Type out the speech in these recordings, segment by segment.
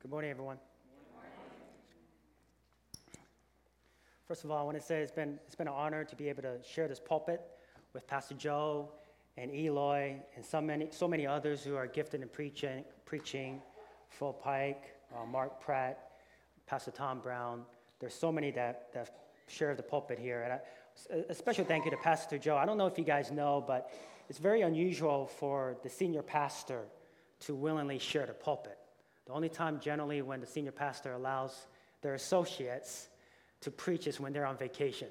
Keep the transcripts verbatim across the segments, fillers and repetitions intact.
Good morning, everyone. First of all, I want to say it's been it's been an honor to be able to share this pulpit with Pastor Joe and Eloy and so many so many others who are gifted in preaching, preaching, Phil Pike, uh, Mark Pratt, Pastor Tom Brown. There's so many that that share the pulpit here, and I, a special thank you to Pastor Joe. I don't know if you guys know, but it's very unusual for the senior pastor to willingly share the pulpit. The only time generally when the senior pastor allows their associates to preach is when they're on vacation.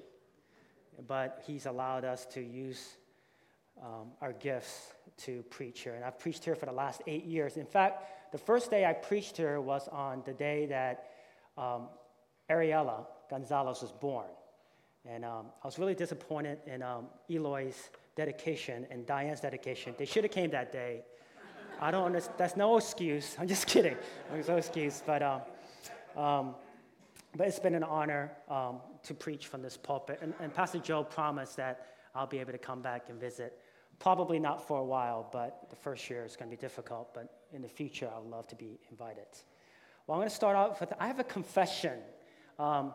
But he's allowed us to use um, our gifts to preach here. And I've preached here for the last eight years. In fact, the first day I preached here was on the day that um, Ariella Gonzalez was born. And um, I was really disappointed in um, Eloy's dedication and Diane's dedication. They should have came that day. I don't understand. That's no excuse. I'm just kidding. There's no excuse. But um, um, but it's been an honor um, to preach from this pulpit. And, and Pastor Joe promised that I'll be able to come back and visit. Probably not for a while, but the first year is going to be difficult. But in the future, I would love to be invited. Well, I'm going to start off with, I have a confession. Um,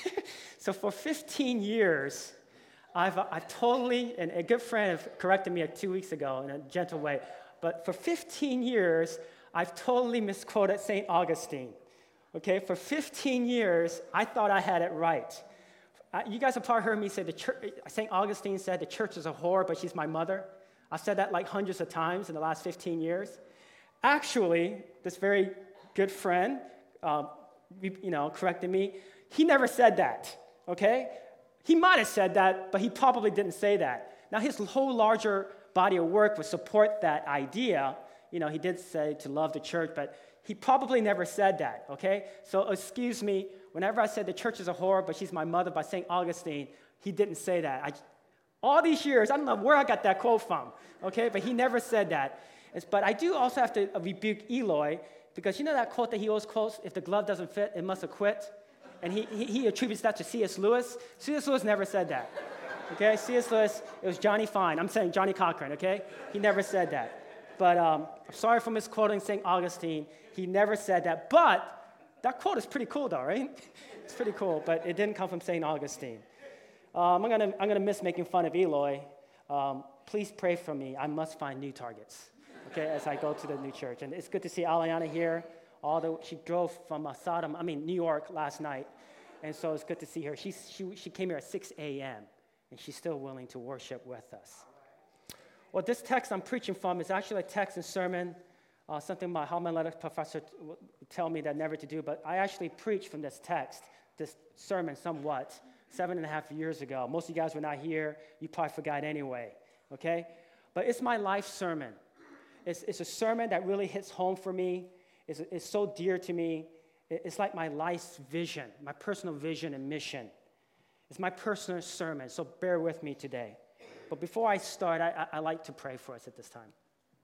so for fifteen years, I've, I've totally, and a good friend corrected me two weeks ago in a gentle way, but for fifteen years, I've totally misquoted Saint Augustine. Okay, for fifteen years, I thought I had it right. Uh, you guys have probably heard me say the church, Saint Augustine said the church is a whore, but she's my mother. I've said that like hundreds of times in the last fifteen years. Actually, this very good friend, uh, you know, corrected me. He never said that. Okay, he might have said that, but he probably didn't say that. Now, his whole larger body of work would support that idea. You know, he did say to love the church, but he probably never said that, okay? So excuse me, whenever I said the church is a whore, but she's my mother by Saint Augustine, he didn't say that. I, all these years, I don't know where I got that quote from, okay? But he never said that. It's, but I do also have to rebuke Eloy, because you know that quote that he always quotes, if the glove doesn't fit, it must have quit? And he, he, he attributes that to C S Lewis. C S Lewis never said that. Okay, C S Lewis, it was Johnny Fine. I'm saying Johnny Cochran, okay? He never said that. But um, I'm sorry for misquoting Saint Augustine. He never said that. But that quote is pretty cool, though, right? It's pretty cool, but it didn't come from Saint Augustine. Um, I'm gonna I'm gonna miss making fun of Eloy. Um, please pray for me. I must find new targets, okay, as I go to the new church. And it's good to see Aliana here. All the she drove from uh, Sodom, I mean New York last night, and so it's good to see her. She she she came here at six a.m. and she's still willing to worship with us. Well, this text I'm preaching from is actually a text and sermon, uh, something my homiletics professor t- would tell me that never to do, but I actually preached from this text, this sermon somewhat, seven and a half years ago. Most of you guys were not here. You probably forgot anyway, okay? But it's my life sermon. It's, it's a sermon that really hits home for me. It's, it's so dear to me. It's like my life's vision, my personal vision and mission. It's my personal sermon, so bear with me today. But before I start, I, I, I like to pray for us at this time.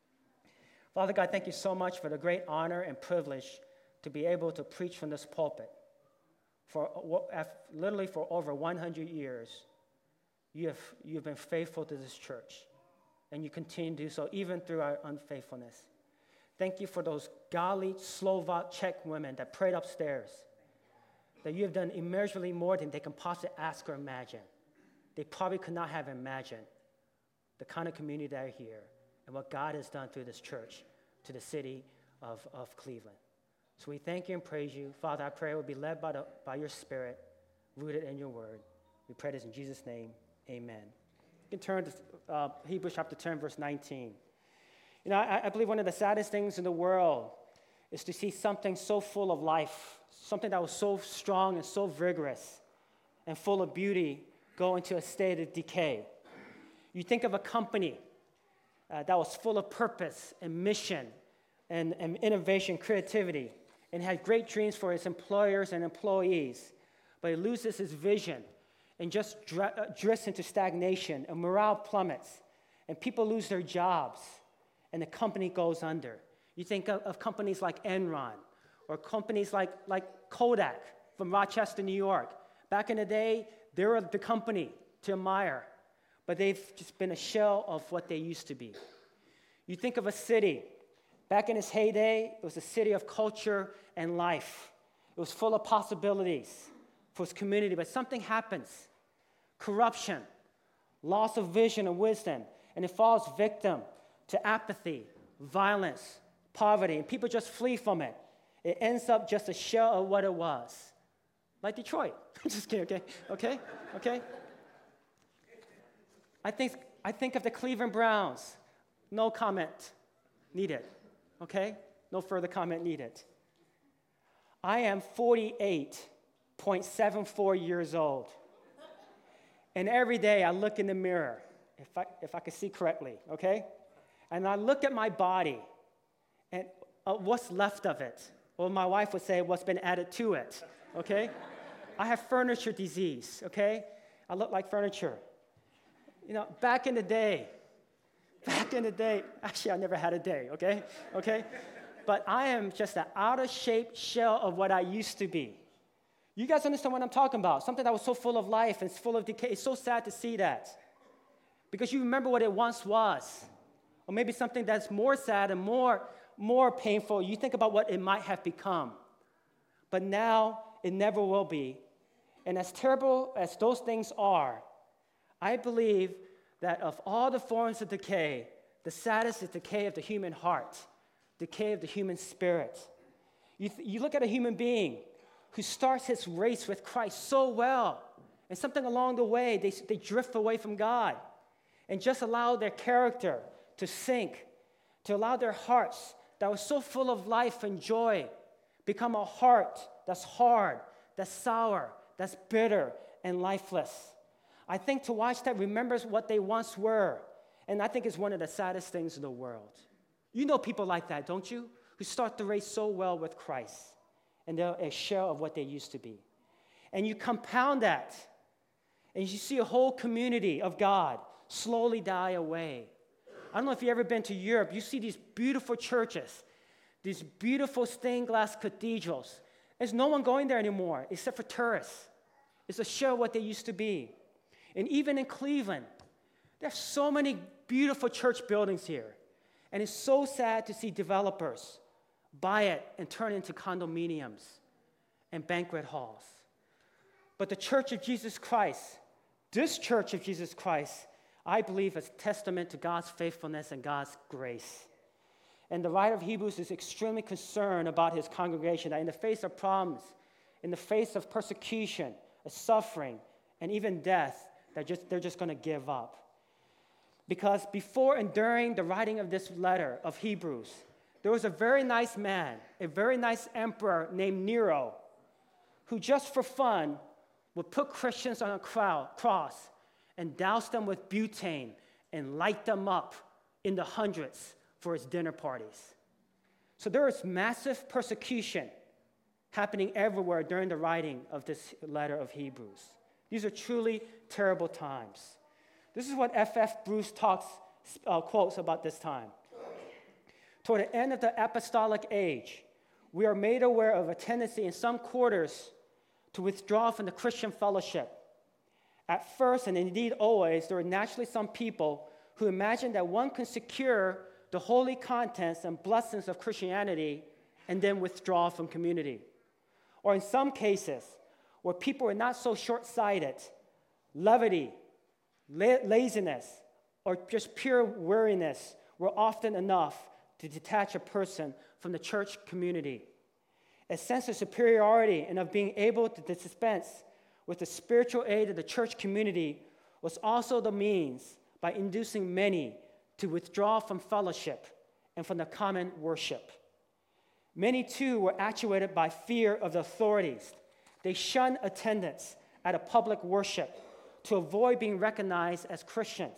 Father God, thank you so much for the great honor and privilege to be able to preach from this pulpit. For literally for over one hundred years, you have you've been faithful to this church, and you continue to do so even through our unfaithfulness. Thank you for those godly Slovak Czech women that prayed upstairs, that you have done immeasurably more than they can possibly ask or imagine. They probably could not have imagined the kind of community that are here and what God has done through this church to the city of, of Cleveland. So we thank you and praise you. Father, I pray it will be led by, the, by your Spirit, rooted in your word. We pray this in Jesus' name, amen. You can turn to uh, Hebrews chapter ten, verse nineteen. You know, I, I believe one of the saddest things in the world is to see something so full of life, something that was so strong and so vigorous and full of beauty go into a state of decay. You think of a company uh, that was full of purpose and mission and, and innovation, creativity, and had great dreams for its employers and employees, but it loses its vision and just dr- uh, drifts into stagnation, and morale plummets, and people lose their jobs, and the company goes under. You think of, of companies like Enron, or companies like, like Kodak from Rochester, New York. Back in the day, they were the company to admire, but they've just been a shell of what they used to be. You think of a city Back in its heyday, it was a city of culture and life. It was full of possibilities for its community, but something happens. Corruption, loss of vision and wisdom, and it falls victim to apathy, violence, poverty, and people just flee from it. It ends up just a shell of what it was. Like Detroit. Just kidding, okay? Okay? Okay? I think, I think of the Cleveland Browns. No comment needed. Okay? No further comment needed. I am forty-eight point seven four years old. And every day I look in the mirror, if I, if I can see correctly, okay? And I look at my body and uh, what's left of it. Or my wife would say, what's been added to it, okay? I have furniture disease, okay? I look like furniture. You know, back in the day, back in the day, actually I never had a day, okay? Okay? But I am just an out-of-shape shell of what I used to be. You guys understand what I'm talking about? Something that was so full of life and full of decay. It's so sad to see that. Because you remember what it once was. Or maybe something that's more sad and more, more painful. You think about what it might have become. But now, it never will be. And as terrible as those things are, I believe that of all the forms of decay, the saddest is decay of the human heart, decay of the human spirit. You, th- you look at a human being who starts his race with Christ so well, and something along the way, they, they drift away from God and just allow their character to sink, to allow their hearts that were so full of life and joy become a heart that's hard, that's sour, that's bitter and lifeless. I think to watch that remembers what they once were, and I think it's one of the saddest things in the world. You know people like that, don't you? Who start the race so well with Christ, and they're a shell of what they used to be. And you compound that, and you see a whole community of God slowly die away. I don't know if you've ever been to Europe. You see these beautiful churches, these beautiful stained glass cathedrals. There's no one going there anymore except for tourists. It's a shell of what they used to be. And even in Cleveland, there's so many beautiful church buildings here. And it's so sad to see developers buy it and turn it into condominiums and banquet halls. But the Church of Jesus Christ, this Church of Jesus Christ, I believe is a testament to God's faithfulness and God's grace. And the writer of Hebrews is extremely concerned about his congregation, that in the face of problems, in the face of persecution, of suffering, and even death, they're just, they're just going to give up. Because before and during the writing of this letter of Hebrews, there was a very nice man, a very nice emperor named Nero, who just for fun would put Christians on a cross and douse them with butane and light them up in the hundreds for his dinner parties. So there is massive persecution happening everywhere during the writing of this letter of Hebrews. These are truly terrible times. This is what F F Bruce talks, uh, quotes about this time. Toward the end of the apostolic age, we are made aware of a tendency in some quarters to withdraw from the Christian fellowship. At first, and indeed always, there are naturally some people who imagine that one can secure the holy contents and blessings of Christianity and then withdraw from community. Or in some cases, where people are not so short-sighted, levity, la- laziness, or just pure weariness were often enough to detach a person from the church community. A sense of superiority and of being able to dispense with the spiritual aid of the church community was also the means by inducing many to withdraw from fellowship and from the common worship. Many, too, were actuated by fear of the authorities. They shunned attendance at a public worship to avoid being recognized as Christians.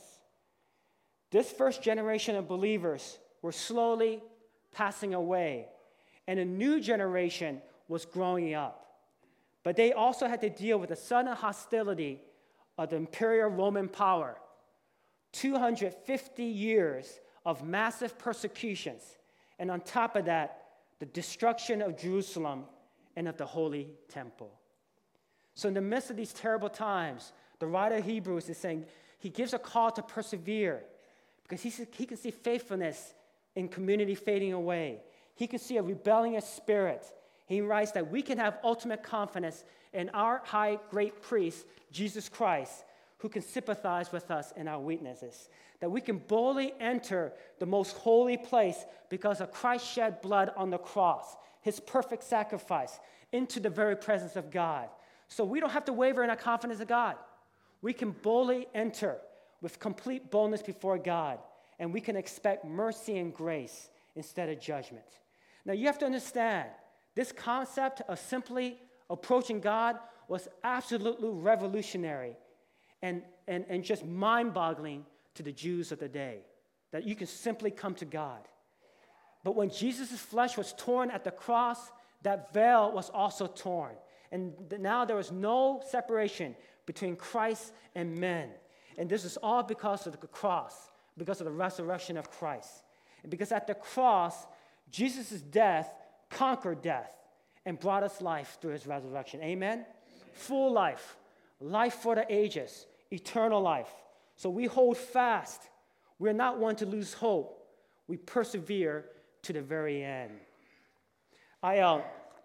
This first generation of believers were slowly passing away, and a new generation was growing up. But they also had to deal with the sudden hostility of the imperial Roman power. two hundred fifty years of massive persecutions, and on top of that, the destruction of Jerusalem and of the Holy Temple. So in the midst of these terrible times, the writer of Hebrews is saying he gives a call to persevere because he, he can see faithfulness in community fading away. He can see a rebellious spirit. He writes that we can have ultimate confidence in our high great priest, Jesus Christ, who can sympathize with us in our weaknesses. That we can boldly enter the most holy place because of Christ's shed blood on the cross, his perfect sacrifice, into the very presence of God. So we don't have to waver in our confidence of God. We can boldly enter with complete boldness before God, and we can expect mercy and grace instead of judgment. Now you have to understand, this concept of simply approaching God was absolutely revolutionary and, and, and just mind-boggling to the Jews of the day, that you can simply come to God. But when Jesus' flesh was torn at the cross, that veil was also torn. And now there was no separation between Christ and men. And this is all because of the cross, because of the resurrection of Christ. And because at the cross, Jesus' death conquered death and brought us life through his resurrection. Amen? Full life, life for the ages, eternal life. So we hold fast. We're not one to lose hope. We persevere to the very end. I, uh,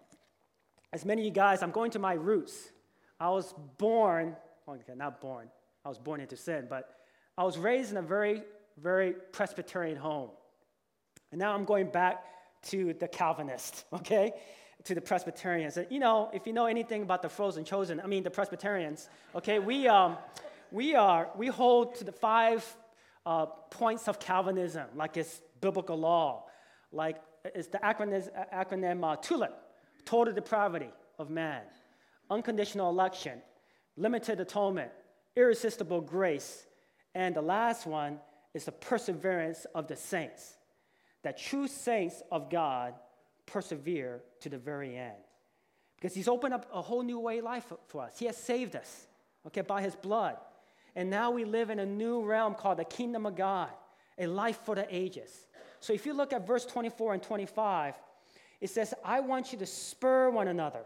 as many of you guys, I'm going to my roots. I was born, okay, not born, I was born into sin, but I was raised in a very, very Presbyterian home. And now I'm going back to the Calvinists, okay, to the Presbyterians. And, you know, if you know anything about the frozen chosen, I mean the Presbyterians, okay, we, um, we, are, we hold to the five uh, points of Calvinism, like it's biblical law, like it's the acronym, acronym uh, TULIP, total depravity of man, unconditional election, limited atonement, irresistible grace, and the last one is the perseverance of the saints, that true saints of God persevere to the very end. Because he's opened up a whole new way of life for us. He has saved us, okay, by his blood. And now we live in a new realm called the kingdom of God, a life for the ages. So if you look at verse twenty-four and twenty-five, it says, I want you to spur one another,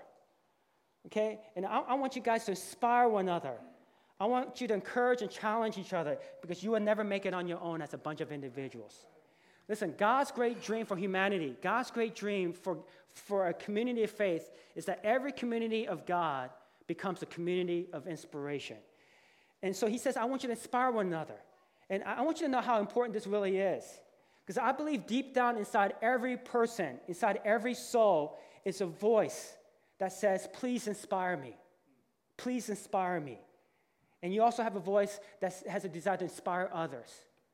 okay? And I, I want you guys to inspire one another. I want you to encourage and challenge each other because you will never make it on your own as a bunch of individuals. Listen, God's great dream for humanity, God's great dream for, for a community of faith is that every community of God becomes a community of inspiration. And so he says, I want you to inspire one another. And I want you to know how important this really is. Because I believe deep down inside every person, inside every soul, is a voice that says, please inspire me. Please inspire me. And you also have a voice that has a desire to inspire others.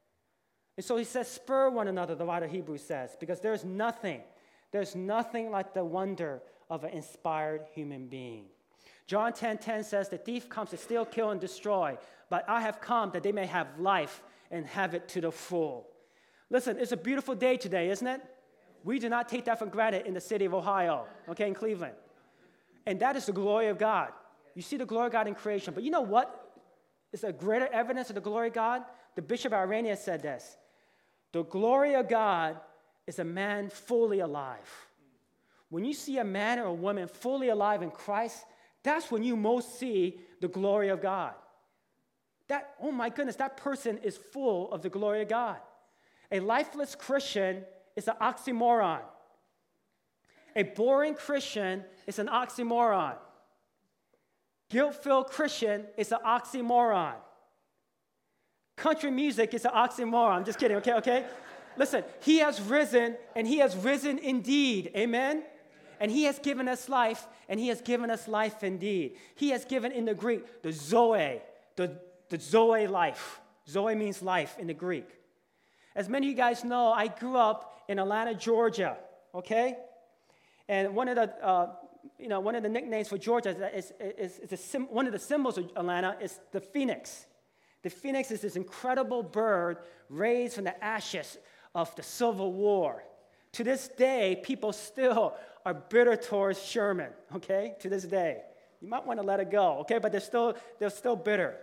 And so he says, spur one another, the writer of Hebrews says, because there's nothing, there's nothing like the wonder of an inspired human being. John ten ten says, the thief comes to steal, kill, and destroy, but I have come that they may have life and have it to the full. Listen, it's a beautiful day today, isn't it? We do not take that for granted in the city of Ohio, okay, in Cleveland. And that is the glory of God. You see the glory of God in creation. But you know what is a greater evidence of the glory of God? The Bishop of Irania said this. The glory of God is a man fully alive. When you see a man or a woman fully alive in Christ, that's when you most see the glory of God. That, oh my goodness, that person is full of the glory of God. A lifeless Christian is an oxymoron. A boring Christian is an oxymoron. Guilt-filled Christian is an oxymoron. Country music is an oxymoron. I'm just kidding, okay, okay? Listen, he has risen, and he has risen indeed, amen? And he has given us life, and he has given us life indeed. He has given in the Greek the Zoe, the, the Zoe life. Zoe means life in the Greek. As many of you guys know, I grew up in Atlanta, Georgia, okay? And one of the, uh, you know, one of the nicknames for Georgia is, is, is a sim- one of the symbols of Atlanta is the phoenix. The phoenix is this incredible bird raised from the ashes of the Civil War. To this day, people still are bitter towards Sherman, okay? To this day. You might want to let it go, okay? But they're still, they're still bitter.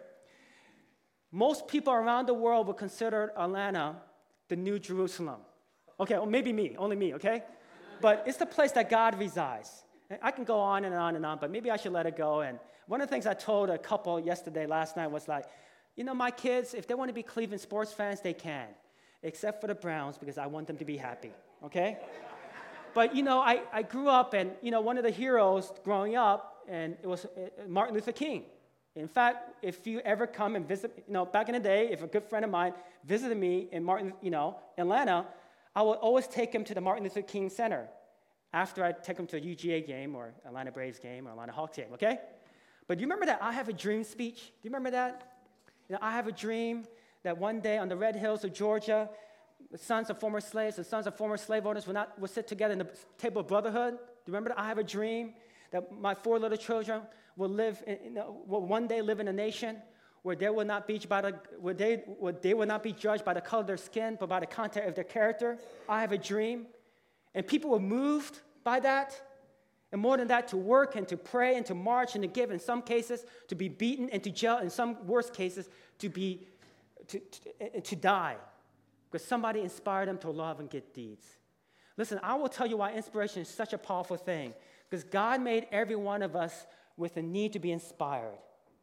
Most people around the world would consider Atlanta the New Jerusalem. Okay, or maybe me, only me, okay? But it's the place that God resides. And I can go on and on and on, but maybe I should let it go. And one of the things I told a couple yesterday, last night, was like, you know, my kids, if they want to be Cleveland sports fans, they can. except for the Browns, because I want them to be happy, okay? But, you know, I, I grew up, and, you know, one of the heroes growing up, and it was Martin Luther King. In fact, if you ever come and visit, you know, back in the day, if a good friend of mine visited me in Martin, you know, Atlanta, I would always take him to the Martin Luther King Center after I take him to a U G A game or Atlanta Braves game or Atlanta Hawks game, okay? But do you remember that I Have a Dream speech? Do you remember that? You know, I have a dream that one day on the red hills of Georgia, the sons of former slaves, the sons of former slave owners will, not, will sit together in the table of brotherhood. Do you remember that? I have a dream that my four little children will live, in, you know, will one day live in a nation where they will not be by the, where they, where they will not be judged by the color of their skin, but by the content of their character. I have a dream. And people were moved by that. And more than that, to work and to pray and to march and to give, in some cases, to be beaten and to jail, in some worst cases, to be, to, to, to die. Because somebody inspired them to love and good deeds. Listen, I will tell you why inspiration is such a powerful thing. Because God made every one of us with a need to be inspired.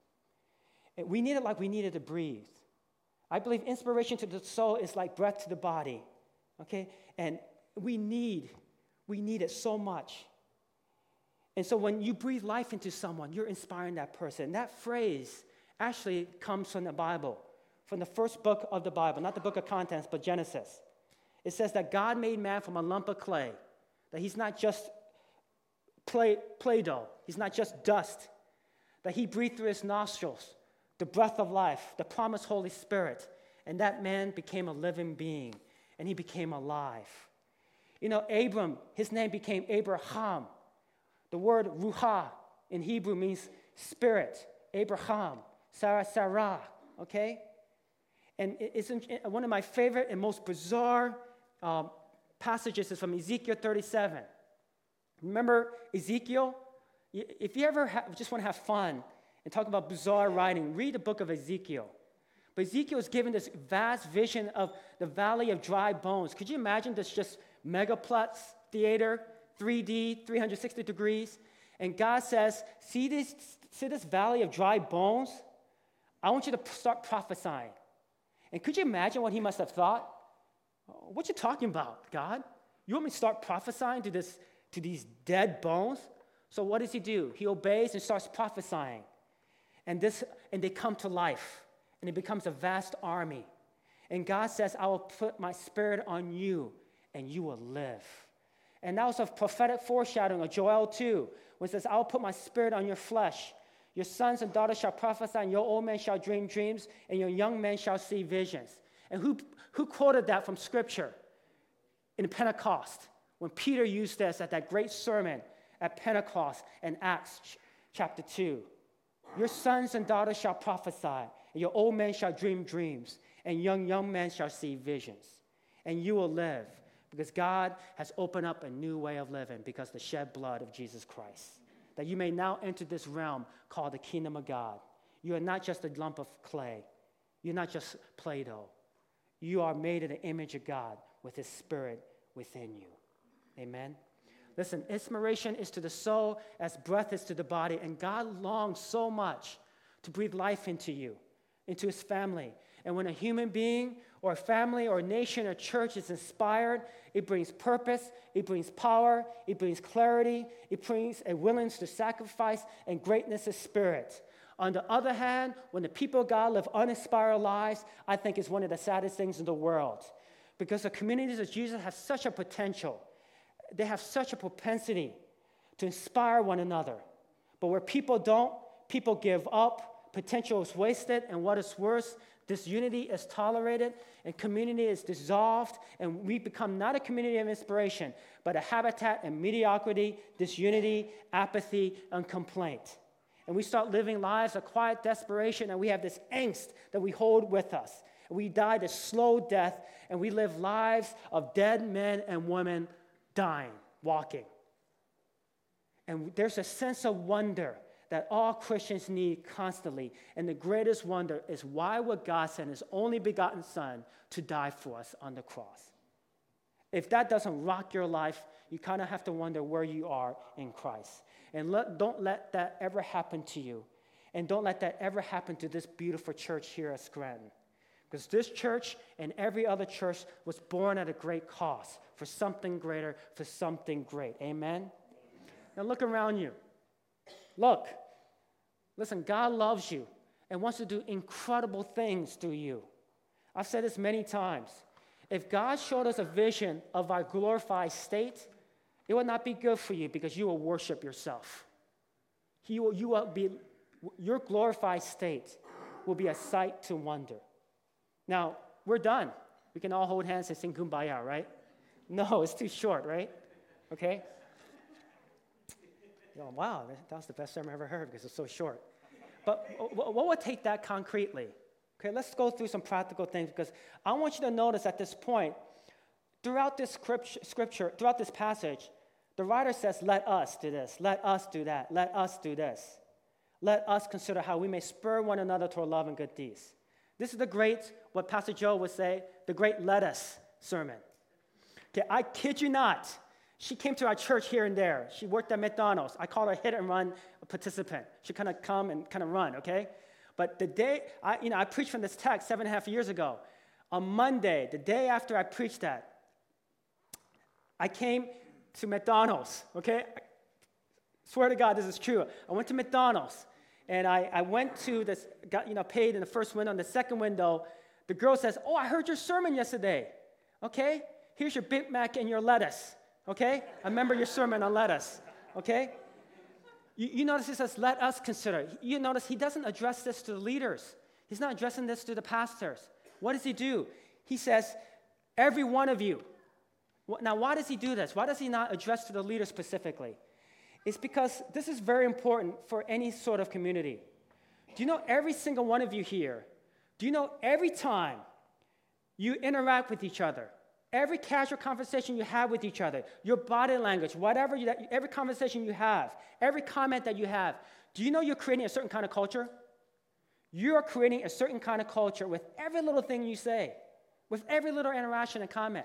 And we need it like we needed to breathe. I believe inspiration to the soul is like breath to the body. Okay? And we need, we need it so much. And so when you breathe life into someone, you're inspiring that person. That phrase actually comes from the Bible, from the first book of the Bible, not the book of contents, but Genesis. It says that God made man from a lump of clay, that he's not just play, Play-Doh, he's not just dust, that he breathed through his nostrils the breath of life, the promised Holy Spirit, and that man became a living being, and he became alive. You know, Abram, his name became Abraham. The word ruha in Hebrew means spirit. Abraham, Sarah, Sarah, okay? And it's one of my favorite and most bizarre um, passages is from Ezekiel thirty-seven. Remember Ezekiel? If you ever have, just want to have fun and talk about bizarre writing, read the book of Ezekiel. But Ezekiel is given this vast vision of the valley of dry bones. Could you imagine this just megaplex theater, three D, three hundred sixty degrees? And God says, see this, see this valley of dry bones? I want you to start prophesying. And could you imagine what he must have thought? What you talking about, God? You want me to start prophesying to, this, to these dead bones? So what does he do? He obeys and starts prophesying. And, this, and they come to life. And it becomes a vast army. And God says, I will put my spirit on you, and you will live. And that was a prophetic foreshadowing of Joel two, when it says, I will put my spirit on your flesh. Your sons and daughters shall prophesy, and your old men shall dream dreams, and your young men shall see visions. And who, who quoted that from Scripture? In Pentecost, when Peter used this at that great sermon at Pentecost in Acts ch- chapter two. Your sons and daughters shall prophesy, and your old men shall dream dreams, and young, young men shall see visions. And you will live, because God has opened up a new way of living because of the shed blood of Jesus Christ. That you may now enter this realm called the kingdom of God. You are not just a lump of clay. You're not just Play-Doh. You are made in the image of God with his spirit within you. Amen? Listen, inspiration is to the soul as breath is to the body, and God longs so much to breathe life into you, into his family. And when a human being or a family or a nation or church is inspired, it brings purpose, it brings power, it brings clarity, it brings a willingness to sacrifice and greatness of spirit. On the other hand, when the people of God live uninspired lives, I think it's one of the saddest things in the world. Because the communities of Jesus have such a potential. They have such a propensity to inspire one another. But where people don't, people give up, potential is wasted, and what is worse, disunity is tolerated, and community is dissolved, and we become not a community of inspiration, but a habitat of mediocrity, disunity, apathy, and complaint. And we start living lives of quiet desperation, and we have this angst that we hold with us. We die this slow death, and we live lives of dead men and women dying, walking. And there's a sense of wonder that all Christians need constantly. And the greatest wonder is, why would God send his only begotten Son to die for us on the cross? If that doesn't rock your life, you kind of have to wonder where you are in Christ. And let, don't let that ever happen to you. And don't let that ever happen to this beautiful church here at Scranton. Because this church and every other church was born at a great cost for something greater, for something great. Amen? Now look around you. Look. Listen, God loves you and wants to do incredible things through you. I've said this many times. If God showed us a vision of our glorified state, it would not be good for you because you will worship yourself. He will, you will be, your glorified state will be a sight to wonder. Now, we're done. We can all hold hands and sing Kumbaya, right? No, it's too short, right? Okay? Oh, wow, that was the best sermon I ever heard because it's so short. But what would take that concretely? Okay, let's go through some practical things because I want you to notice at this point, throughout this scripture, throughout this passage, the writer says, let us do this, let us do that, let us do this. Let us consider how we may spur one another toward love and good deeds. This is the great, what Pastor Joe would say, the great let us sermon. Okay, I kid you not. She came to our church here and there. She worked at McDonald's. I called her a hit and run participant. She kind of come and kind of run, okay? But the day, I, you know, I preached from this text seven and a half years ago. On Monday, the day after I preached that, I came to McDonald's, okay? I swear to God, this is true. I went to McDonald's, and I, I went to this, got, you know, paid in the first window. In the second window, the girl says, oh, I heard your sermon yesterday, okay? Here's your Big Mac and your lettuce, okay? I remember your sermon on lettuce, okay? You, you notice he says, let us consider. You notice he doesn't address this to the leaders. He's not addressing this to the pastors. What does he do? He says, every one of you. Now, why does he do this? Why does he not address to the leaders specifically? It's because this is very important for any sort of community. Do you know every single one of you here, do you know every time you interact with each other, every casual conversation you have with each other, your body language, whatever, you, every conversation you have, every comment that you have, do you know you're creating a certain kind of culture? You're creating a certain kind of culture with every little thing you say, with every little interaction and comment.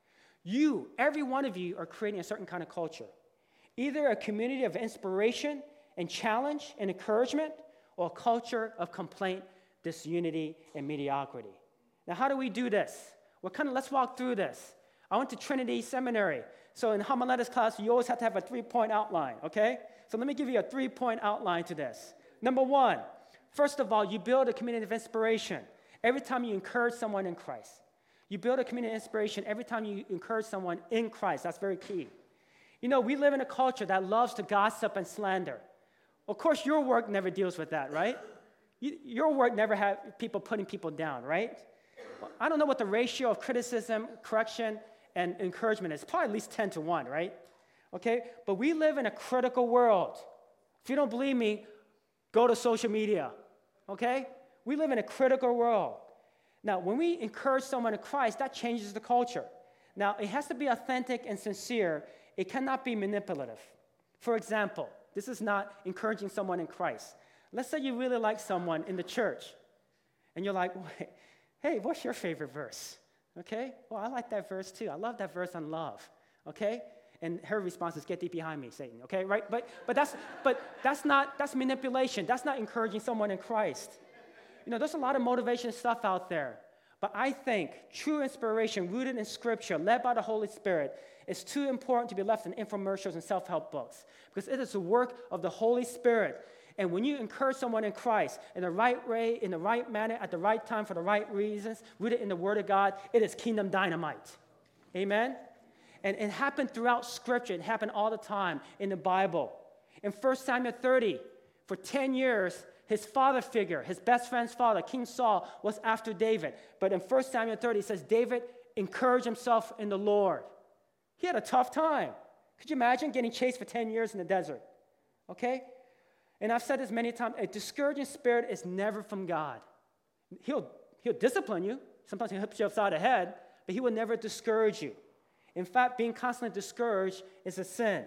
You, every one of you, are creating a certain kind of culture. Either a community of inspiration and challenge and encouragement, or a culture of complaint, disunity, and mediocrity. Now, how do we do this? Well, kind of, let's walk through this. I went to Trinity Seminary. So in homiletics class, you always have to have a three-point outline, okay? So let me give you a three-point outline to this. Number one, first of all, you build a community of inspiration every time you encourage someone in Christ. You build a community of inspiration every time you encourage someone in Christ. That's very key. You know, we live in a culture that loves to gossip and slander. Of course, your work never deals with that, right? You, your work never has people putting people down, right? Well, I don't know what the ratio of criticism, correction, and encouragement is. Probably at least ten to one, right? Okay? But we live in a critical world. If you don't believe me, go to social media, okay? We live in a critical world. Now, when we encourage someone in Christ, that changes the culture. Now, it has to be authentic and sincere. It cannot be manipulative. For example, this is not encouraging someone in Christ. Let's say you really like someone in the church, and you're like, hey, what's your favorite verse? Okay? Well, I like that verse too. I love that verse on love. Okay? And her response is, get thee behind me, Satan. Okay? Right? But but that's but that's not that's manipulation. That's not encouraging someone in Christ. You know, there's a lot of motivation stuff out there. But I think true inspiration rooted in Scripture, led by the Holy Spirit, is too important to be left in infomercials and self-help books because it is the work of the Holy Spirit. And when you encourage someone in Christ in the right way, in the right manner, at the right time, for the right reasons, rooted in the Word of God, it is kingdom dynamite. Amen? And it happened throughout Scripture. It happened all the time in the Bible. In First Samuel thirty, for ten years, his father figure, his best friend's father, King Saul, was after David. But in First Samuel thirty, it says David encouraged himself in the Lord. He had a tough time. Could you imagine getting chased for ten years in the desert? Okay? And I've said this many times, a discouraging spirit is never from God. He'll, he'll discipline you. Sometimes he'll hit you upside the head, but he will never discourage you. In fact, being constantly discouraged is a sin.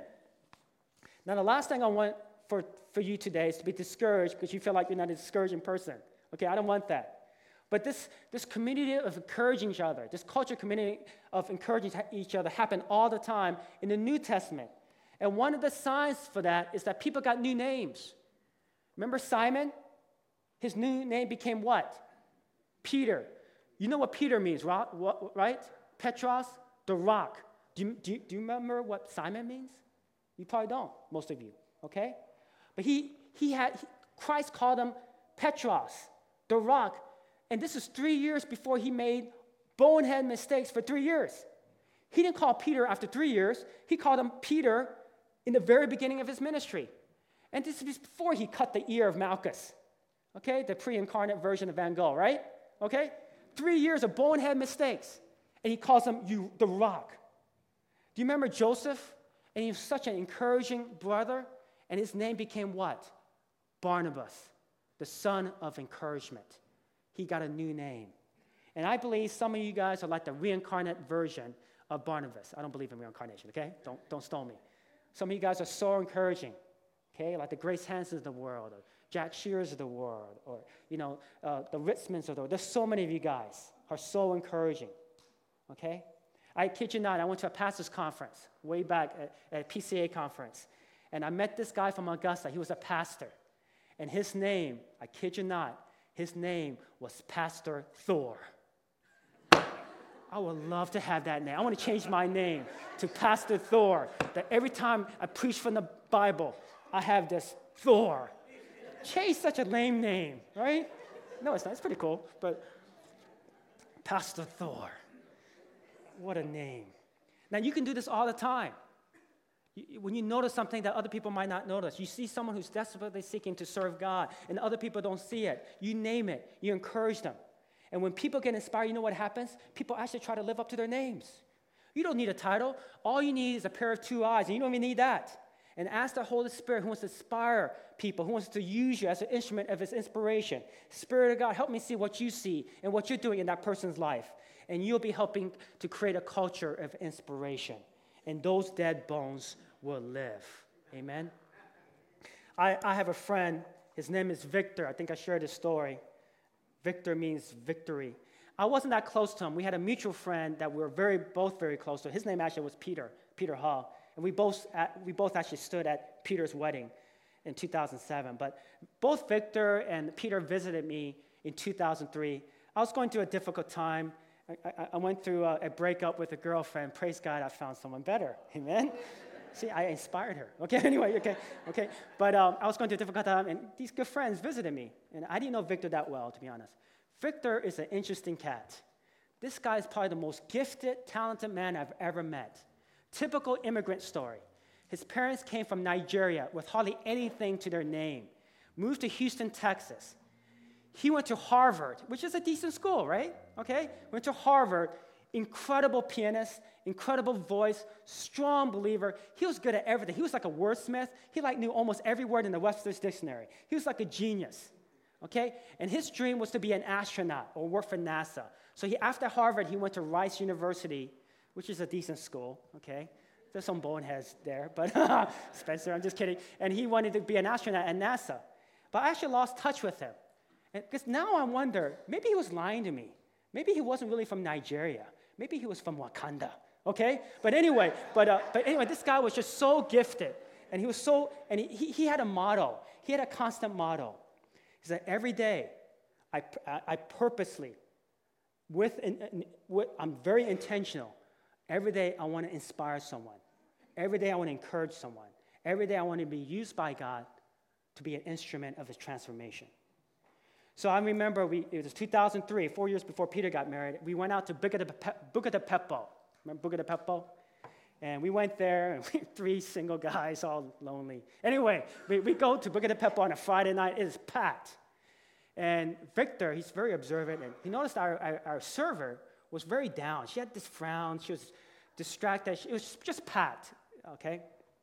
Now, the last thing I want for, for you today is to be discouraged because you feel like you're not a discouraging person. Okay, I don't want that. But this, this community of encouraging each other, this culture community of encouraging each other happened all the time in the New Testament. And one of the signs for that is that people got new names. Remember Simon? His new name became what? Peter. You know what Peter means, right? Petros, the rock. Do you, do, you, do you remember what Simon means? You probably don't, most of you, okay? But he, he had, he, Christ called him Petros, the rock. And this is three years before he made bonehead mistakes for three years. He didn't call Peter after three years. He called him Peter in the very beginning of his ministry. And this is before he cut the ear of Malchus, okay? The pre-incarnate version of Van Gogh, right? Okay? Three years of bonehead mistakes. And he calls him you, the rock. Do you remember Joseph? And he was such an encouraging brother. And his name became what? Barnabas, the son of encouragement. He got a new name. And I believe some of you guys are like the reincarnate version of Barnabas. I don't believe in reincarnation, okay? Don't, don't stone me. Some of you guys are so encouraging, okay? Like the Grace Hansons of the world, or Jack Shears of the world, or, you know, uh, the Ritzmans of the world. There's so many of you guys are so encouraging, okay? I kid you not, I went to a pastor's conference way back at, at a P C A conference, and I met this guy from Augusta. He was a pastor, and his name, I kid you not, his name was Pastor Thor. I would love to have that name. I want to change my name to Pastor Thor, that every time I preach from the Bible, I have this Thor. Chase, such a lame name, right? No, it's not. It's pretty cool, but Pastor Thor. What a name. Now, you can do this all the time. You, when you notice something that other people might not notice, you see someone who's desperately seeking to serve God, and other people don't see it, you name it. You encourage them. And when people get inspired, you know what happens? People actually try to live up to their names. You don't need a title. All you need is a pair of two eyes, and you don't even need that. And ask the Holy Spirit who wants to inspire people, who wants to use you as an instrument of his inspiration. Spirit of God, help me see what you see and what you're doing in that person's life. And you'll be helping to create a culture of inspiration. And those dead bones will live. Amen? I, I have a friend. His name is Victor. I think I shared his story. Victor means victory. I wasn't that close to him. We had a mutual friend that we were very, both very close to. His name actually was Peter, Peter Hall. And we both, we both actually stood at Peter's wedding in two thousand seven. But both Victor and Peter visited me in two thousand three. I was going through a difficult time. I, I, I went through a, a breakup with a girlfriend. Praise God, I found someone better. Amen? See, I inspired her. Okay, anyway, okay, okay. But um, I was going through a difficult time, and these good friends visited me. And I didn't know Victor that well, to be honest. Victor is an interesting cat. This guy is probably the most gifted, talented man I've ever met. Typical immigrant story. His parents came from Nigeria with hardly anything to their name. Moved to Houston, Texas. He went to Harvard, which is a decent school, right? Okay? Went to Harvard. Incredible pianist, incredible voice, strong believer. He was good at everything. He was like a wordsmith. He like knew almost every word in the Webster's dictionary. He was like a genius, okay? And his dream was to be an astronaut or work for NASA. So he, after Harvard, he went to Rice University, which is a decent school, okay? There's some boneheads there, but Spencer, I'm just kidding. And he wanted to be an astronaut at NASA. But I actually lost touch with him. Because now I wonder, maybe he was lying to me. Maybe he wasn't really from Nigeria. Maybe he was from Wakanda, okay? But anyway, but uh, but anyway, this guy was just so gifted, and he was so, and he he had a motto. He had a constant motto. He said, every day, I I, I purposely, with, an, with I'm very intentional. Every day I want to inspire someone. Every day I want to encourage someone. Every day I want to be used by God to be an instrument of his transformation. So I remember we, it was two thousand three, four years before Peter got married. We went out to Buca de, Pe- Buca de Beppo. Remember Buca de Beppo? And we went there, and we, three single guys, all lonely. Anyway, we, we go to Buca de Beppo on a Friday night. It is packed. And Victor, he's very observant, and he noticed our, our, our server was very down. She had this frown. She was distracted. It was just packed, okay?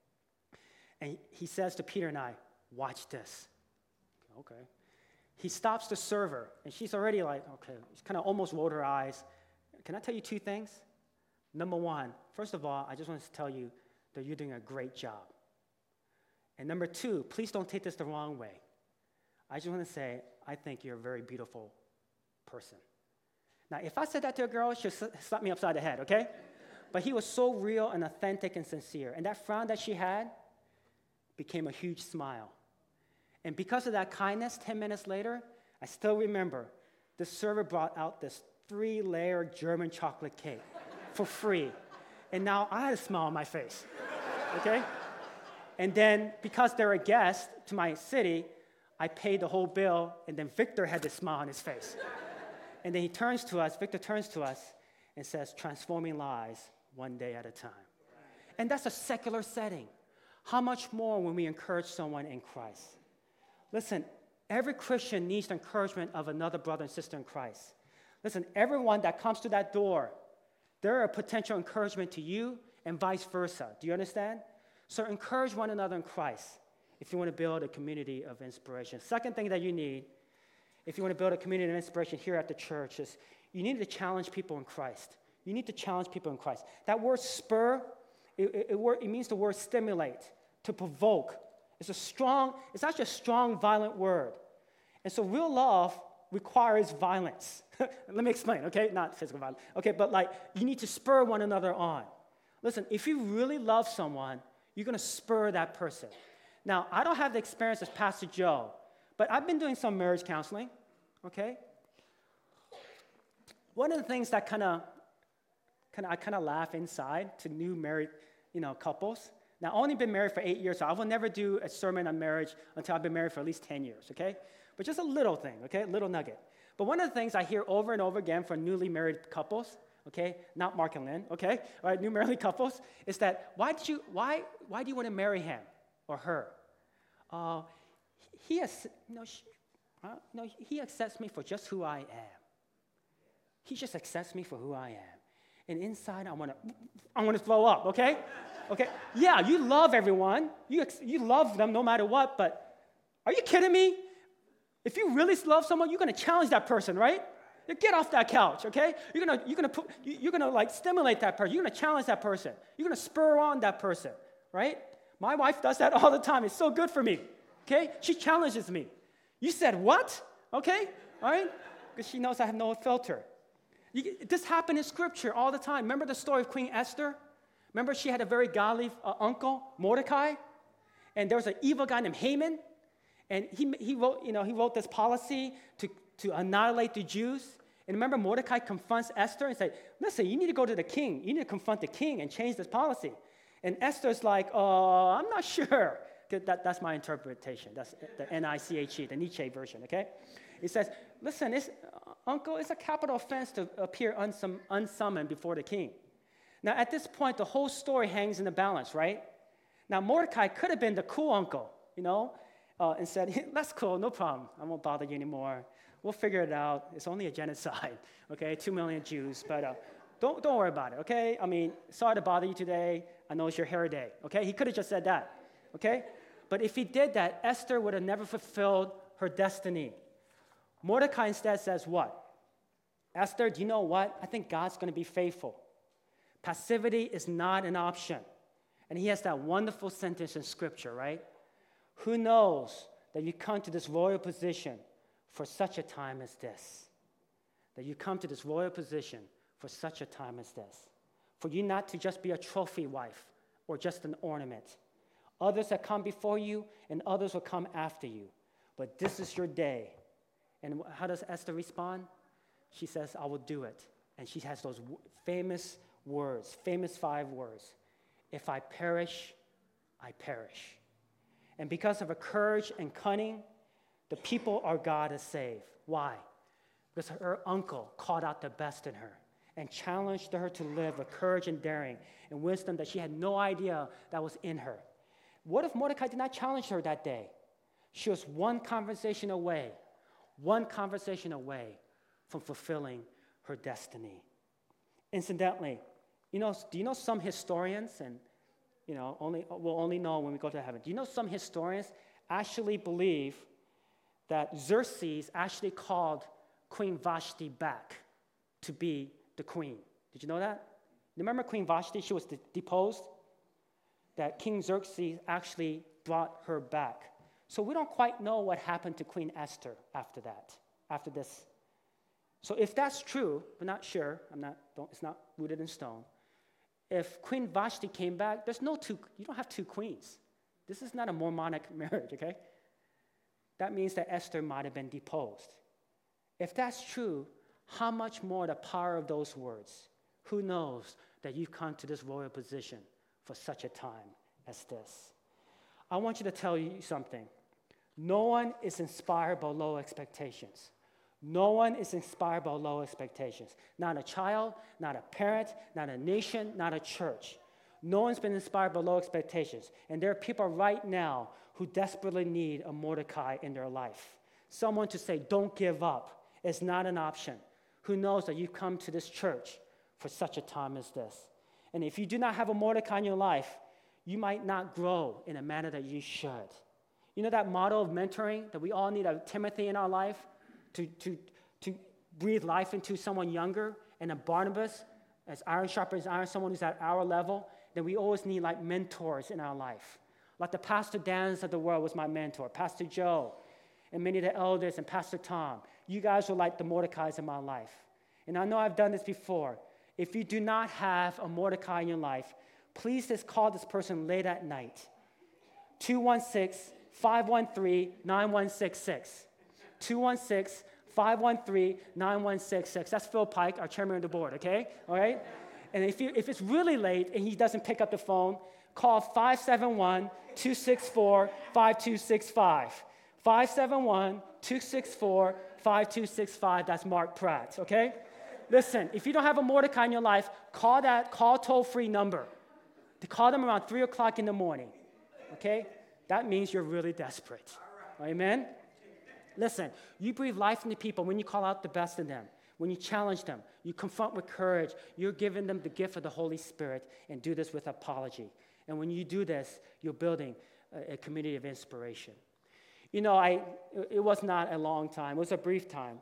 And he says to Peter and I, watch this. Okay. He stops the server, and she's already like, okay, she's kind of almost rolled her eyes. Can I tell you two things? Number one, first of all, I just want to tell you that you're doing a great job. And number two, please don't take this the wrong way. I just want to say, I think you're a very beautiful person. Now, if I said that to a girl, she'll slap me upside the head, okay? But he was so real and authentic and sincere. And that frown that she had became a huge smile. And because of that kindness, ten minutes later, I still remember the server brought out this three-layer German chocolate cake for free. And now I had a smile on my face, okay? And then because they're a guest to my city, I paid the whole bill, and then Victor had this smile on his face. And then he turns to us, Victor turns to us and says, transforming lives one day at a time. And that's a secular setting. How much more when we encourage someone in Christ? Listen, every Christian needs the encouragement of another brother and sister in Christ. Listen, everyone that comes to that door, they're a potential encouragement to you and vice versa. Do you understand? So encourage one another in Christ if you want to build a community of inspiration. Second thing that you need, if you want to build a community of inspiration here at the church, is you need to challenge people in Christ. You need to challenge people in Christ. That word spur, it, it, it, it means the word stimulate, to provoke. It's a strong, it's actually a strong, violent word. And so real love requires violence. Let me explain, okay? Not physical violence. Okay, but like you need to spur one another on. Listen, if you really love someone, you're going to spur that person. Now, I don't have the experience as Pastor Joe, but I've been doing some marriage counseling, okay? One of the things that kind of, kind of, I kind of laugh inside to new married, you know, couples. Now, I've only been married for eight years, so I will never do a sermon on marriage until I've been married for at least ten years, okay? But just a little thing, okay, a little nugget. But one of the things I hear over and over again from newly married couples, okay, not Mark and Lynn, okay, all right, new married couples, is that why did you, why, why do you want to marry him or her? Uh, he has, you know, she, uh, you know, he accepts me for just who I am. He just accepts me for who I am. And inside, I want to, I want to throw up, okay? Okay, yeah, you love everyone. You, you love them no matter what, but are you kidding me? If you really love someone, you're going to challenge that person, right? You get off that couch, okay? You're going to, you're going to put, you're going to like stimulate that person. You're going to challenge that person. You're going to spur on that person, right? My wife does that all the time. It's so good for me, okay? She challenges me. You said what? Okay, all right? Because she knows I have no filter. You, this happened in Scripture all the time. Remember the story of Queen Esther? Remember she had a very godly uh, uncle, Mordecai? And there was an evil guy named Haman. And he, he, wrote, you know, he wrote this policy to, to annihilate the Jews. And remember, Mordecai confronts Esther and says, listen, you need to go to the king. You need to confront the king and change this policy. And Esther's like, oh, I'm not sure. That, that's my interpretation. That's the N I C H E, the Nietzsche version, okay? It says, listen, it's, uh, uncle, it's a capital offense to appear unsum, unsummoned before the king. Now, at this point, the whole story hangs in the balance, right? Now, Mordecai could have been the cool uncle, you know, uh, and said, that's cool, no problem. I won't bother you anymore. We'll figure it out. It's only a genocide, okay? Two million Jews, but uh, don't, don't worry about it, okay? I mean, sorry to bother you today. I know it's your hair day, okay? He could have just said that, okay? But if he did that, Esther would have never fulfilled her destiny. Mordecai instead says what? Esther, do you know what? I think God's going to be faithful. Passivity is not an option. And he has that wonderful sentence in Scripture, right? Who knows that you come to this royal position for such a time as this? That you come to this royal position for such a time as this. For you not to just be a trophy wife or just an ornament. Others have come before you and others will come after you. But this is your day. And how does Esther respond? She says, I will do it. And she has those famous words, famous five words. If I perish, I perish. And because of her courage and cunning, the people our God has saved. Why? Because her uncle called out the best in her and challenged her to live with courage and daring and wisdom that she had no idea that was in her. What if Mordecai did not challenge her that day? She was one conversation away, one conversation away from fulfilling her destiny. Incidentally, you know, do you know some historians, and you know, only we'll only know when we go to heaven. Do you know some historians actually believe that Xerxes actually called Queen Vashti back to be the queen? Did you know that? You remember Queen Vashti? She was de- deposed. That King Xerxes actually brought her back. So we don't quite know what happened to Queen Esther after that, after this. So if that's true, we're not sure. I'm not. Don't, it's not rooted in stone. If Queen Vashti came back, there's no two. You don't have two queens. This is not a Mormonic marriage, okay? That means that Esther might have been deposed. If that's true, how much more the power of those words? Who knows that you've come to this royal position for such a time as this? I want you to tell you something. No one is inspired by low expectations. No one is inspired by low expectations. Not a child, not a parent, not a nation, not a church. No one's been inspired by low expectations. And there are people right now who desperately need a Mordecai in their life. Someone to say, don't give up. It's not an option. Who knows that you've come to this church for such a time as this? And if you do not have a Mordecai in your life, you might not grow in a manner that you should. You know that model of mentoring, that we all need a Timothy in our life to, to, to breathe life into someone younger, and a Barnabas, as iron sharpens iron, someone who's at our level, then we always need like mentors in our life. Like the Pastor Dans of the world was my mentor, Pastor Joe, and many of the elders, and Pastor Tom. You guys were like the Mordecais in my life. And I know I've done this before. If you do not have a Mordecai in your life, please just call this person late at night. two one six, five one three, nine one six six. two one six, five one three, nine one six six. That's Phil Pike, our chairman of the board, okay? All right? And if, you, if it's really late and he doesn't pick up the phone, call five seven one, two six four, five two six five. five seven one, two six four, five two six five. That's Mark Pratt, okay? Listen, if you don't have a Mordecai in your life, call that call toll-free number. To call them around three o'clock in the morning, okay? That means you're really desperate. Amen? Listen, you breathe life into people when you call out the best in them, when you challenge them, you confront with courage, you're giving them the gift of the Holy Spirit, and do this with apology. And when you do this, you're building a, a community of inspiration. You know, I it was not a long time. It was a brief time.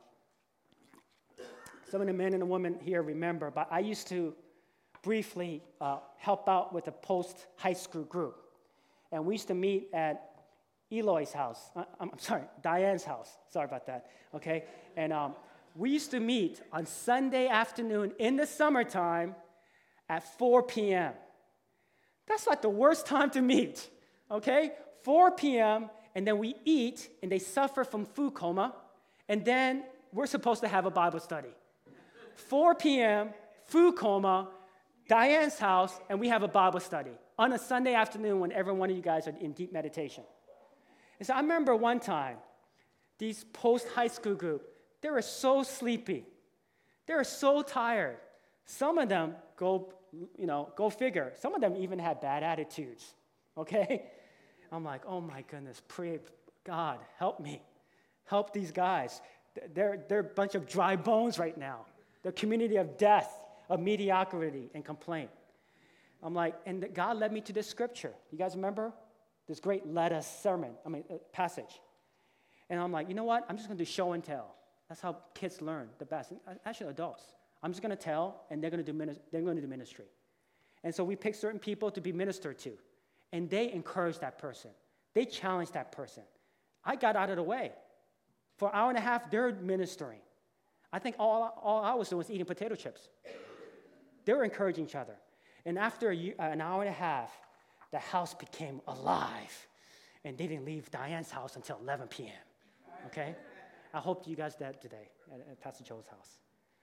Some of the men and the women here remember, but I used to briefly uh, help out with a post-high school group. And we used to meet at Eloy's house. Uh, I'm, I'm sorry, Diane's house. Sorry about that, okay? And um, we used to meet on Sunday afternoon in the summertime at four p.m. That's like the worst time to meet, okay? four p.m., and then we eat, and they suffer from food coma, and then we're supposed to have a Bible study. four p.m., food coma, Diane's house, and we have a Bible study on a Sunday afternoon when every one of you guys are in deep meditation. And so I remember one time, these post-high school group, they were so sleepy. They were so tired. Some of them, go, you know, go figure, some of them even had bad attitudes, okay? I'm like, oh my goodness, pray, God, help me. Help these guys. They're, they're a bunch of dry bones right now. They're a community of death, of mediocrity and complaint. I'm like, and God led me to this scripture. You guys remember? This great led us sermon, I mean, uh, passage. And I'm like, you know what? I'm just going to do show and tell. That's how kids learn the best. And actually, adults. I'm just going to tell, and they're going to do minis- they're going to do ministry. And so we pick certain people to be ministered to, and they encourage that person. They challenge that person. I got out of the way. For an hour and a half, they're ministering. I think all, all I was doing was eating potato chips. They were encouraging each other. And after a year, an hour and a half, the house became alive. And they didn't leave Diane's house until eleven p.m., okay? I hope you guys did that today at, at Pastor Joe's house.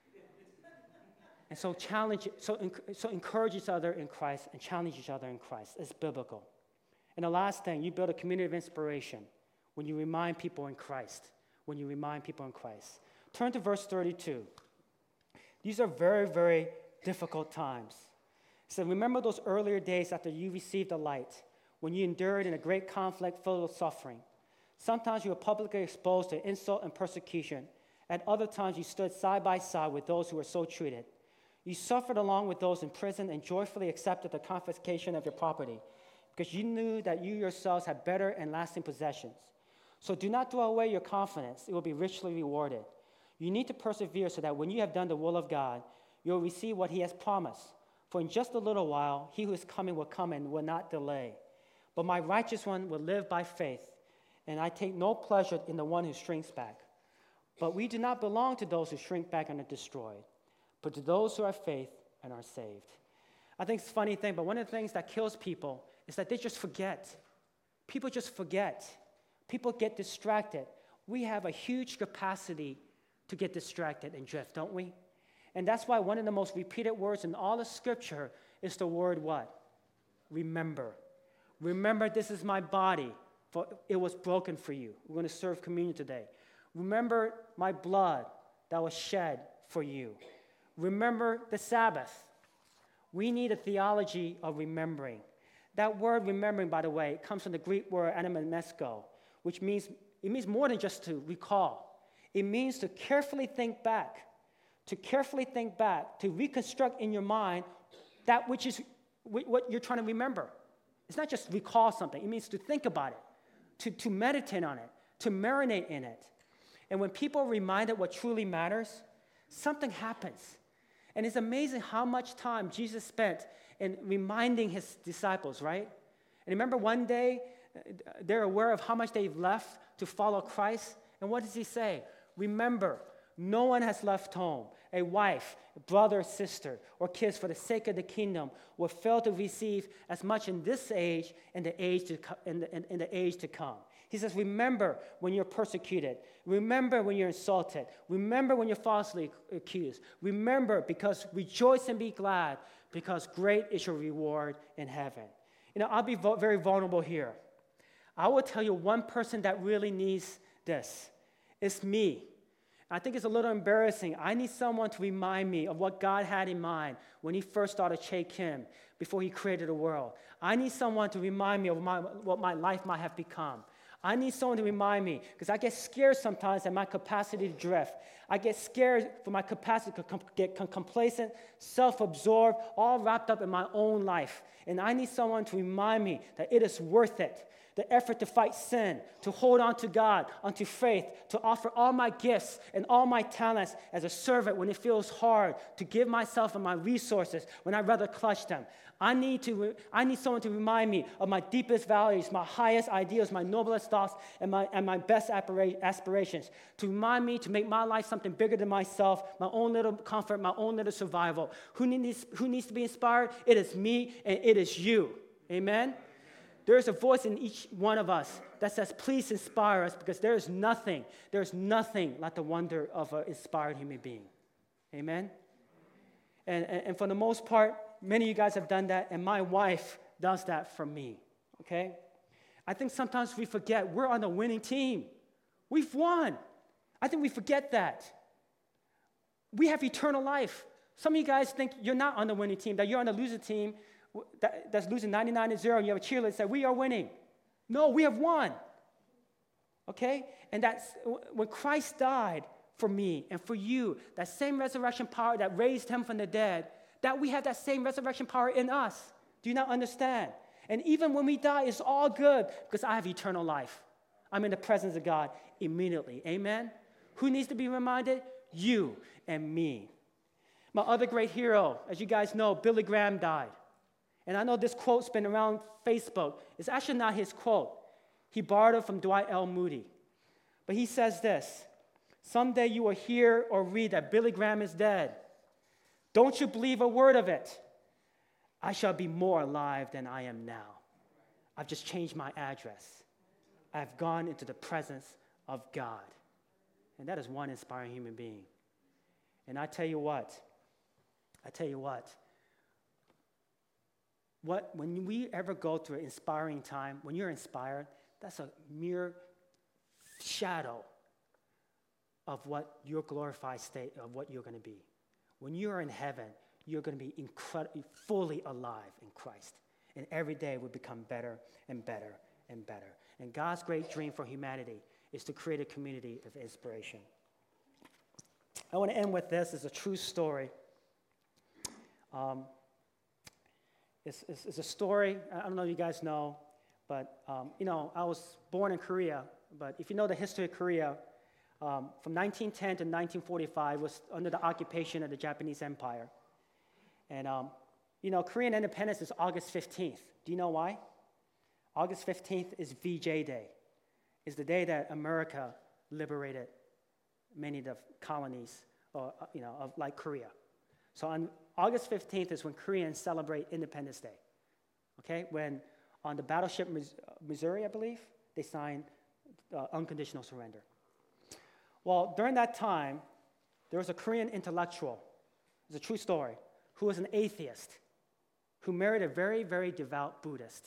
And so challenge, so, so encourage each other in Christ and challenge each other in Christ. It's biblical. And the last thing, you build a community of inspiration when you remind people in Christ, when you remind people in Christ. Turn to verse thirty-two. These are very, very difficult times. So remember those earlier days after you received the light, when you endured in a great conflict full of suffering. Sometimes you were publicly exposed to insult and persecution. At other times you stood side by side with those who were so treated. You suffered along with those in prison and joyfully accepted the confiscation of your property because you knew that you yourselves had better and lasting possessions. So do not throw away your confidence. It will be richly rewarded. You need to persevere so that when you have done the will of God, you'll receive what he has promised. For in just a little while, he who is coming will come and will not delay. But my righteous one will live by faith, and I take no pleasure in the one who shrinks back. But we do not belong to those who shrink back and are destroyed, but to those who have faith and are saved. I think it's a funny thing, but one of the things that kills people is that they just forget. People just forget. People get distracted. We have a huge capacity to get distracted and drift, don't we? And that's why one of the most repeated words in all of Scripture is the word what? Remember. Remember, this is my body, for it was broken for you. We're going to serve communion today. Remember my blood that was shed for you. Remember the Sabbath. We need a theology of remembering. That word remembering, by the way, comes from the Greek word anamnesko, which means, it means more than just to recall. It means to carefully think back, to carefully think back, to reconstruct in your mind that which is what you're trying to remember. It's not just recall something. It means to think about it, to, to meditate on it, to marinate in it. And when people are reminded what truly matters, something happens. And it's amazing how much time Jesus spent in reminding his disciples, right? And remember one day, they're aware of how much they've left to follow Christ. And what does he say? Remember, no one has left home, a wife, a brother, sister, or kids for the sake of the kingdom will fail to receive as much in this age and the age to co- in, the, in, in the age to come. He says, remember when you're persecuted. Remember when you're insulted. Remember when you're falsely accused. Remember, because rejoice and be glad, because great is your reward in heaven. You know, I'll be vo- very vulnerable here. I will tell you one person that really needs this. It's me. I think it's a little embarrassing. I need someone to remind me of what God had in mind when he first started Che Kim, before he created the world. I need someone to remind me of my, what my life might have become. I need someone to remind me, because I get scared sometimes at my capacity to drift. I get scared for my capacity to com- get com- complacent, self-absorbed, all wrapped up in my own life. And I need someone to remind me that it is worth it. The effort to fight sin, to hold on to God, onto faith, to offer all my gifts and all my talents as a servant when it feels hard, to give myself and my resources when I'd rather clutch them. I need to. I need someone to remind me of my deepest values, my highest ideals, my noblest thoughts, and my, and my best aspirations. To remind me to make my life something bigger than myself, my own little comfort, my own little survival. Who needs, who needs to be inspired? It is me and it is you. Amen? There is a voice in each one of us that says, please inspire us, because there is nothing, there is nothing like the wonder of an inspired human being. Amen? And, and, and for the most part, many of you guys have done that, and my wife does that for me, okay? I think sometimes we forget we're on the winning team. We've won. I think we forget that. We have eternal life. Some of you guys think you're not on the winning team, that you're on the loser team, That, that's losing ninety-nine to zero, and you have a cheerleader that says, we are winning. No, we have won. Okay? And that's when Christ died for me and for you, that same resurrection power that raised him from the dead, that we have that same resurrection power in us. Do you not understand? And even when we die, it's all good, because I have eternal life. I'm in the presence of God immediately. Amen? Who needs to be reminded? You and me. My other great hero, as you guys know, Billy Graham died. And I know this quote's been around Facebook. It's actually not his quote. He borrowed it from Dwight L. Moody. But he says this: someday you will hear or read that Billy Graham is dead. Don't you believe a word of it. I shall be more alive than I am now. I've just changed my address. I've gone into the presence of God. And that is one inspiring human being. And I tell you what, I tell you what, What, when we ever go through an inspiring time, when you're inspired, that's a mere shadow of what your glorified state of what you're going to be. When you're in heaven, you're going to be incredibly, fully alive in Christ. And every day will become better and better and better. And God's great dream for humanity is to create a community of inspiration. I want to end with this. It's a true story. Um, It's, it's, it's a story, I don't know if you guys know, but, um, you know, I was born in Korea, but if you know the history of Korea, um, from nineteen ten to nineteen forty-five was under the occupation of the Japanese Empire. And, um, you know, Korean independence is August fifteenth. Do you know why? August fifteenth is V J Day. It's the day that America liberated many of the colonies, or, you know, of like Korea. So on August fifteenth is when Koreans celebrate Independence Day, okay? When on the battleship Missouri, I believe, they signed uh, unconditional surrender. Well, during that time, there was a Korean intellectual, it's a true story, who was an atheist, who married a very, very devout Buddhist.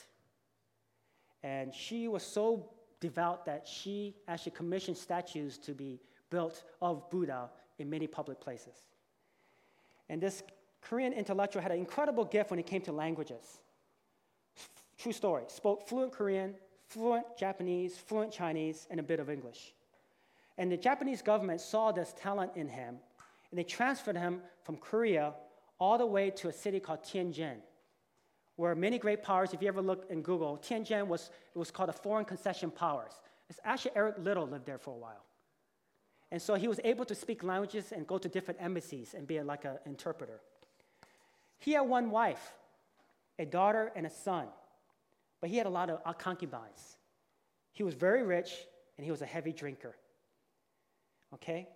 And she was so devout that she actually commissioned statues to be built of Buddha in many public places. And this Korean intellectual had an incredible gift when it came to languages. True story. Spoke fluent Korean, fluent Japanese, fluent Chinese, and a bit of English. And the Japanese government saw this talent in him, and they transferred him from Korea all the way to a city called Tianjin, where many great powers, if you ever look in Google, Tianjin was, it was called a foreign concession powers. It's actually Eric Liddell lived there for a while. And so he was able to speak languages and go to different embassies and be like an interpreter. He had one wife, a daughter and a son, but he had a lot of concubines. He was very rich, and he was a heavy drinker. Okay?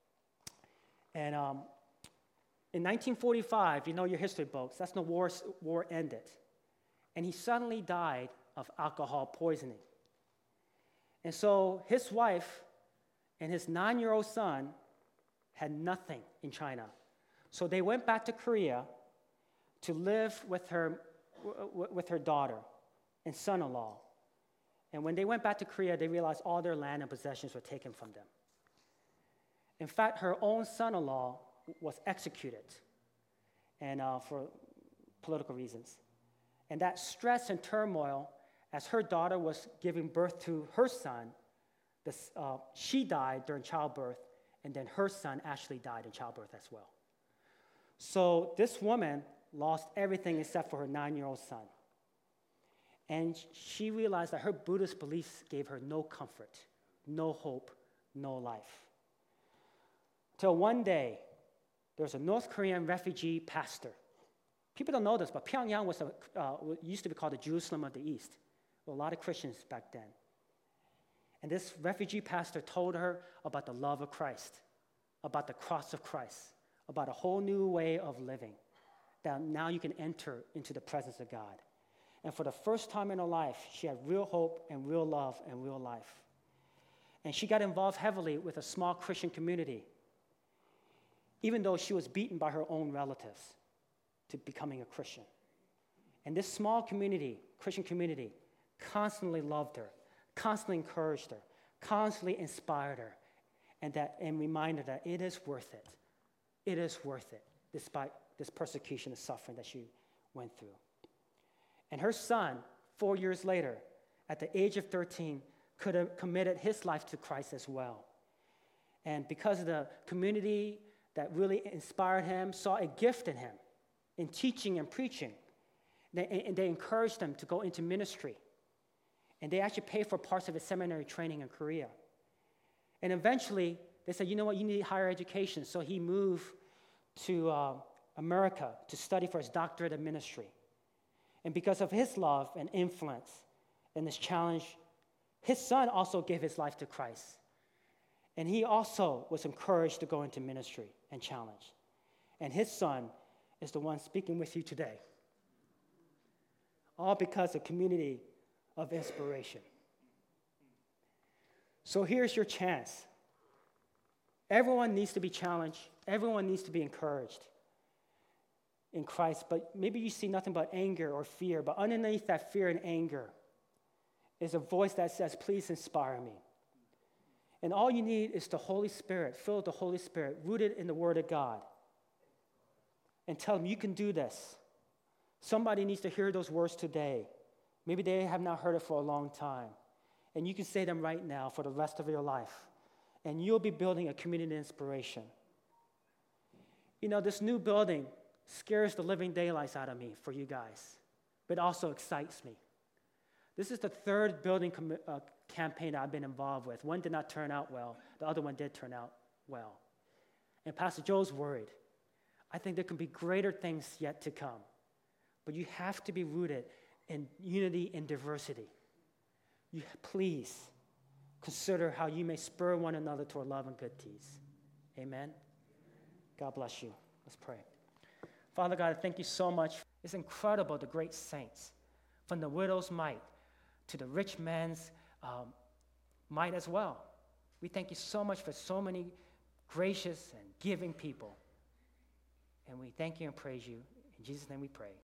And um, in nineteen forty-five, you know your history books, that's when the war, war ended. And he suddenly died of alcohol poisoning. And so his wife and his nine-year-old son had nothing in China. So they went back to Korea to live with her, with her daughter and son-in-law. And when they went back to Korea, they realized all their land and possessions were taken from them. In fact, her own son-in-law was executed and uh, for political reasons. And that stress and turmoil, as her daughter was giving birth to her son, this, uh, she died during childbirth, and then her son actually died in childbirth as well. So this woman lost everything except for her nine-year-old son. And she realized that her Buddhist beliefs gave her no comfort, no hope, no life. Till one day, there was a North Korean refugee pastor. People don't know this, but Pyongyang was a, uh, used to be called the Jerusalem of the East. There were a lot of Christians back then. And this refugee pastor told her about the love of Christ, about the cross of Christ, about a whole new way of living, that now you can enter into the presence of God. And for the first time in her life, she had real hope and real love and real life. And she got involved heavily with a small Christian community, even though she was beaten by her own relatives to becoming a Christian. And this small community, Christian community, constantly loved her, constantly encouraged her, constantly inspired her, and, that, and reminded her that it is worth it. It is worth it, despite this persecution and suffering that she went through. And her son, four years later, at the age of thirteen, could have committed his life to Christ as well. And because of the community that really inspired him, saw a gift in him, in teaching and preaching, they, and they encouraged him to go into ministry. And they actually paid for parts of his seminary training in Korea. And eventually, they said, you know what, you need higher education. So he moved to uh, America to study for his doctorate of ministry. And because of his love and influence and this challenge, his son also gave his life to Christ. And he also was encouraged to go into ministry and challenge. And his son is the one speaking with you today. All because of community of inspiration. So here's your chance. Everyone needs to be challenged. Everyone needs to be encouraged in Christ, but maybe you see nothing but anger or fear, but underneath that fear and anger is a voice that says, please inspire me. And all you need is the Holy Spirit, filled with the Holy Spirit, rooted in the Word of God. And tell them, you can do this. Somebody needs to hear those words today. Maybe they have not heard it for a long time. And you can say them right now for the rest of your life. And you'll be building a community inspiration. You know, this new building scares the living daylights out of me for you guys, but also excites me. This is the third building com- uh, campaign that I've been involved with. One did not turn out well. The other one did turn out well. And Pastor Joe's worried. I think there can be greater things yet to come. But you have to be rooted in unity and diversity. You please consider how you may spur one another toward love and good deeds. Amen? God bless you. Let's pray. Father God, I thank you so much. It's incredible, the great saints, from the widow's mite to the rich man's um, mite as well. We thank you so much for so many gracious and giving people. And we thank you and praise you. In Jesus' name we pray.